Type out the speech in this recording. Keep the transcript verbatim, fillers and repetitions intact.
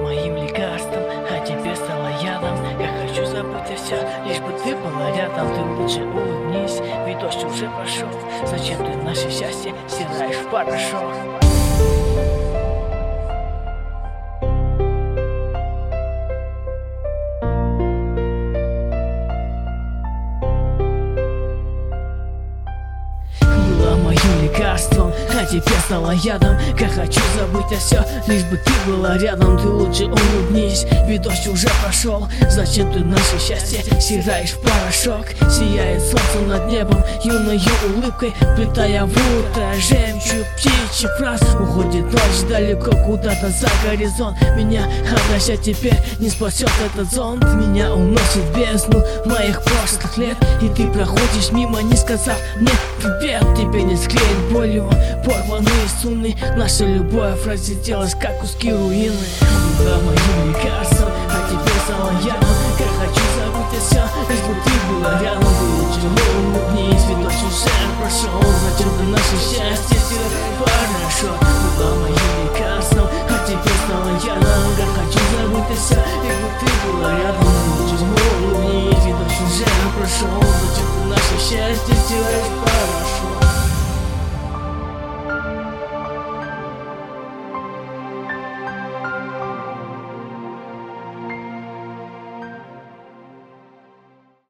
моим лекарством, а тебе стало ядом. Я хочу забыть все, лишь бы ты была рядом. Ты лучше улыбнись, ведь дождь уже пошел. Зачем ты наше счастье стираешь в порошок? Моим лекарством, а теперь стала ядом. Как хочу забыть все, лишь бы ты была рядом. Ты лучше улыбнись, ведь дождь уже прошел. Зачем ты наше счастье стираешь в порошок? Сияет солнце над небом юной улыбкой, плетая в утро жемчуг птичий фраз. Уходит ночь далеко куда-то за горизонт. Меня одна теперь не спасет этот зонт. Меня уносит в бездну моих прошлых лет, и ты проходишь мимо, не сказав мне привет. Тебе не склеить болью порванные струны. Наша любовь разлетелась, как куски руины. Была моим лекарством, а теперь стала ядом. Как хочу забыть все, лишь бы ты была рядом. Ты лучше улыбнись, ведь дождь уже прошел. Зачем ты наше счастье стираешь в порошок? Была моим лекарством, а теперь стала ядом. Как хочу забыть все, лишь бы ты была рядом. Ты лучше улыбнись, ведь дождь уже прошел. Зачем ты наше счастье стираешь в порошок?